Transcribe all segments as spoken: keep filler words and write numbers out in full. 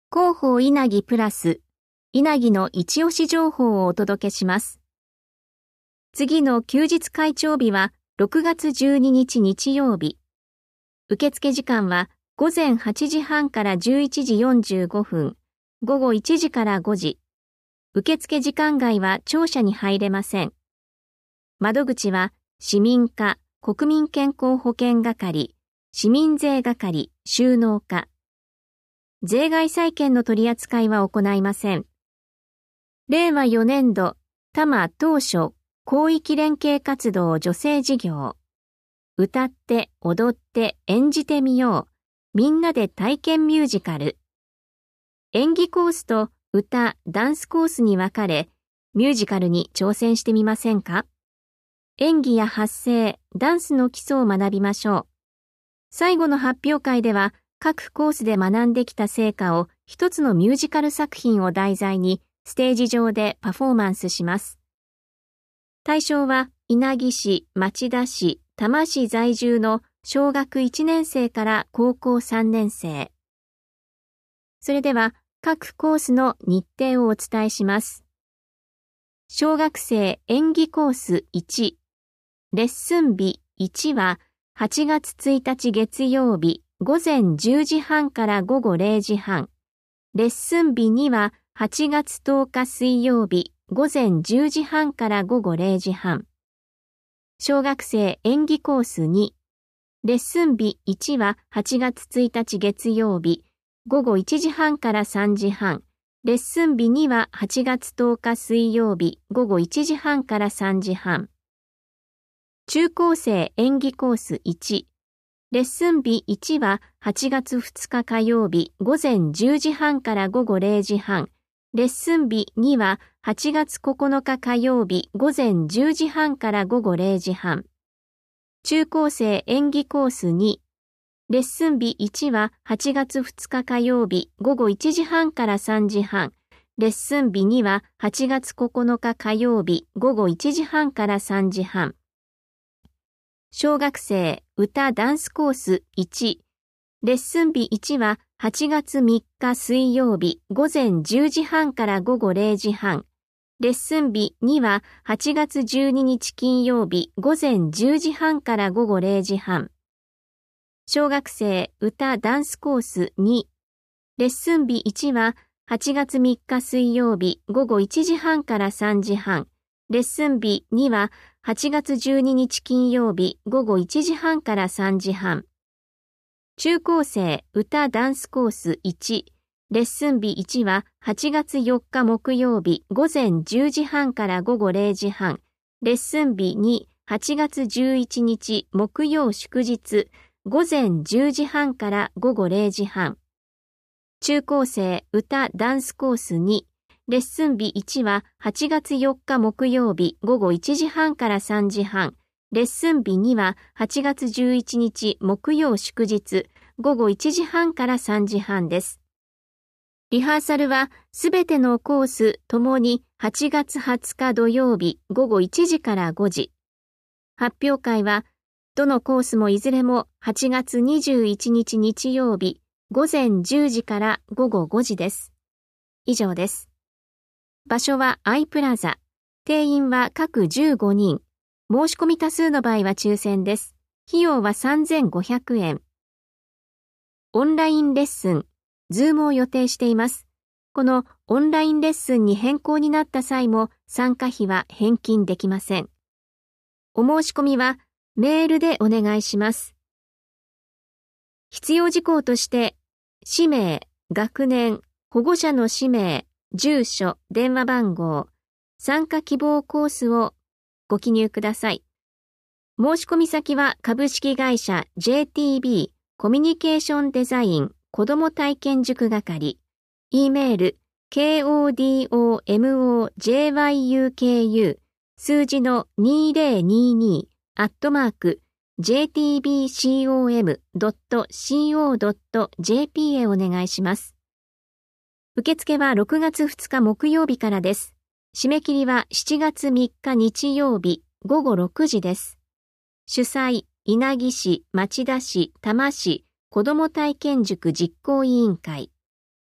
広報稲城プラス、稲城の一押し情報をお届けします。次の休日会長日はろくがつじゅうににち日曜日。受付時間は午前はちじはんからじゅういちじよんじゅうごふん、午後いちじからごじ。受付時間外は庁舎に入れません。窓口は市民課、国民健康保険係、市民税係、収納課。税外債券の取り扱いは行いません。れいわよねんど、多摩当初広域連携活動助成事業。歌って、踊って、演じてみよう。みんなで体験ミュージカル。演技コースと歌、ダンスコースに分かれ、ミュージカルに挑戦してみませんか？演技や発声、ダンスの基礎を学びましょう。最後の発表会では、各コースで学んできた成果を一つのミュージカル作品を題材にステージ上でパフォーマンスします。対象は稲城市、町田市、多摩市在住の小学いちねんせいから高校さんねんせい。それでは各コースの日程をお伝えします。小学生演技コースいち、レッスン日いちははちがつついたち月曜日午前じゅうじはんから午後れいじはん。レッスン日にははちがつとおか水曜日午前じゅうじはんから午後れいじはん。小学生演技コースに、レッスン日いちははちがつついたち月曜日午後いちじはんからさんじはん。レッスン日にははちがつとおか水曜日午後いちじはんからさんじはん。中高生演技コースいち、レッスン日いちははちがつふつか火曜日午前じゅうじはんから午後れいじはん。レッスン日にははちがつここのか火曜日午前じゅうじはんから午後れいじはん。中高生演技コースに、レッスン日いちははちがつふつか火曜日午後いちじはんからさんじはん。レッスン日にははちがつここのか火曜日午後いちじはんからさんじはん。小学生歌ダンスコースいち、レッスン日いちははちがつみっか水曜日午前じゅうじはんから午後れいじはん。レッスン日にははちがつじゅうににち金曜日午前じゅうじはんから午後れいじはん。小学生歌ダンスコースに、レッスン日いちははちがつみっか水曜日午後いちじはんからさんじはん。レッスン日にははちがつじゅうににち金曜日午後いちじはんからさんじはん。中高生歌ダンスコースいち、レッスン日いちははちがつよっか木曜日午前じゅうじはんから午後れいじはん。レッスン日にはちがつじゅういちにち木曜祝日午前じゅうじはんから午後れいじはん。中高生歌ダンスコースに、レッスン日いちははちがつよっか木曜日午後いちじはんからさんじはん。レッスン日にははちがつじゅういちにち木曜祝日午後いちじはんからさんじはんです。リハーサルはすべてのコースともにはちがつはつか土曜日午後いちじからごじ。発表会はどのコースもいずれもはちがつにじゅういちにち日曜日午前じゅうじから午後ごじです。以上です。場所はアイプラザ。定員は各じゅうごにん。申し込み多数の場合は抽選です。費用はさんぜんごひゃくえん。オンラインレッスン、ズームを予定しています。このオンラインレッスンに変更になった際も参加費は返金できません。お申し込みはメールでお願いします。必要事項として、氏名、学年、保護者の氏名、住所、電話番号、参加希望コースをご記入ください。申し込み先は株式会社 ジェイティービー コミュニケーションデザイン子ども体験塾係、E メール ケーオーディーオーエムオージェイワイユーケーユー 数字のにせんにじゅうにアットマーク ジェイティービーシーオーエムドットシーオードットジェーピー へお願いします。受付はろくがつふつか木曜日からです。締め切りはしちがつみっか日曜日ごごろくじです。主催、稲城市、町田市、多摩市、子ども体験塾実行委員会。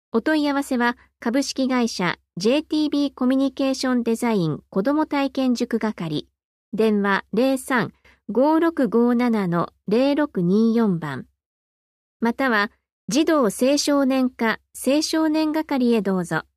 お問い合わせは株式会社 ジェーティービー コミュニケーションデザイン子ども体験塾係、電話 ゼロさん ごーろくごーなな ゼロろくにーよん 番、または児童青少年課青少年係へどうぞ。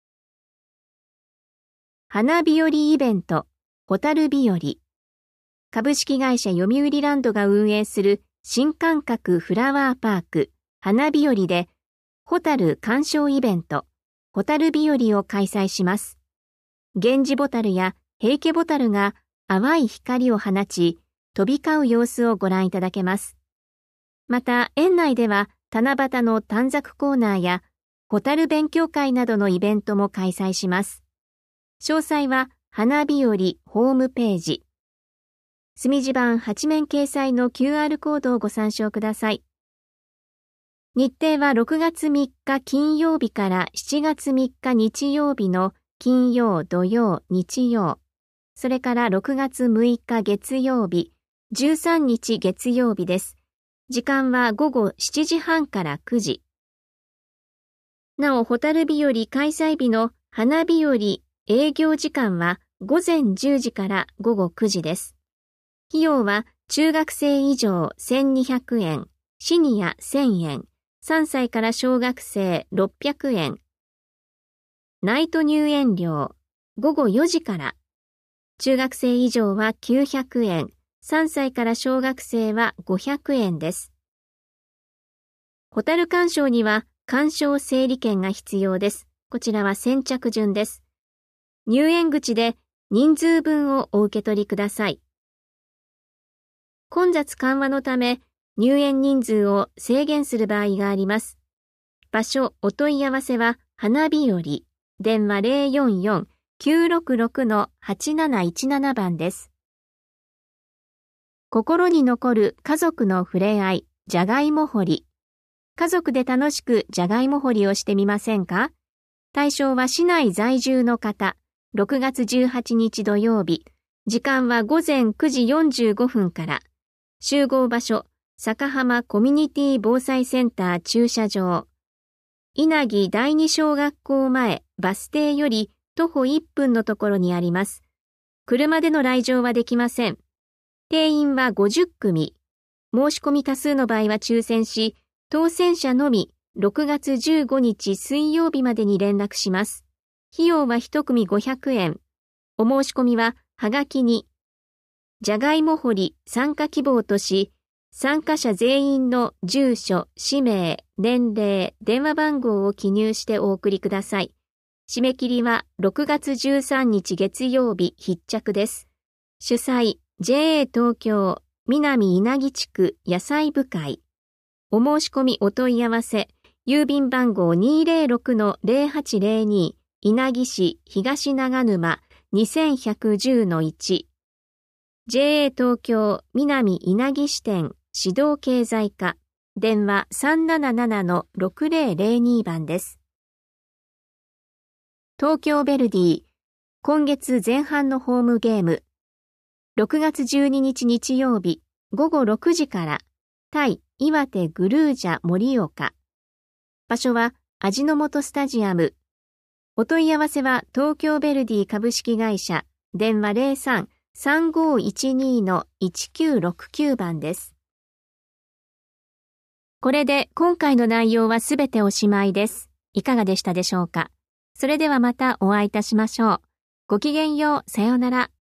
花日和イベント、ホタル日和。株式会社読売ランドが運営する新感覚フラワーパーク、花日和で、ホタル鑑賞イベント、ホタル日和を開催します。ゲンジボタルやヘイケボタルが淡い光を放ち、飛び交う様子をご覧いただけます。また、園内では七夕の短冊コーナーや、ホタル勉強会などのイベントも開催します。詳細は、花日和ホームページ。墨字版はち面掲載の キューアール コードをご参照ください。日程はろくがつみっか金曜日からしちがつみっか日曜日の金曜、土曜、日曜、それからろくがつむいか月曜日、じゅうさんにち月曜日です。時間はごごしちじはんからくじ。なお、ホタル日和開催日の花日和営業時間はごぜんじゅうじからごごくじです。費用は中学生以上せんにひゃくえん、シニアせんえん、さんさいから小学生ろっぴゃくえん。ナイト入園料、ごごよじから。中学生以上はきゅうひゃくえん、さんさいから小学生はごひゃくえんです。ホタル鑑賞には鑑賞整理券が必要です。こちらは先着順です。入園口で人数分をお受け取りください。混雑緩和のため入園人数を制限する場合があります。場所、お問い合わせは花日和、電話 ゼロよんよん きゅうろくろく はちなないちなな 番です。心に残る家族の触れ合い、じゃがいも掘り。家族で楽しくじゃがいも掘りをしてみませんか？対象は市内在住の方、ろくがつじゅうはちにち土曜日、時間はごぜんくじよんじゅうごふんから、集合場所、坂浜コミュニティ防災センター駐車場、稲城第二小学校前バス停より徒歩いっぷんのところにあります。車での来場はできません。定員はごじゅっくみ。申し込み多数の場合は抽選し、当選者のみろくがつじゅうごにち水曜日までに連絡します。費用はいち組ごひゃくえん。お申し込みははがきに、じゃがいも掘り参加希望とし、参加者全員の住所、氏名、年齢、電話番号を記入してお送りください。締め切りはろくがつじゅうさんにち月曜日必着です。主催 ジェーエー 東京南稲城地区野菜部会。お申し込みお問い合わせ、郵便番号 にーぜろろくのぜろはちぜろに 稲城市東長沼 にせんひゃくじゅうのいち。ジェーエー 東京南稲城支店指導経済課、電話 さんななななのろくぜろぜろに 番です。東京ヴェルディ、今月前半のホームゲーム、ろくがつじゅうににち日曜日ごごろくじから対岩手グルージャ盛岡。場所は味の素スタジアム。お問い合わせは東京ヴェルディ株式会社、電話 ゼロさん さんごいちにのいちきゅうろくきゅう 番です。これで今回の内容はすべておしまいです。いかがでしたでしょうか？それではまたお会いいたしましょう。ごきげんよう、さようなら。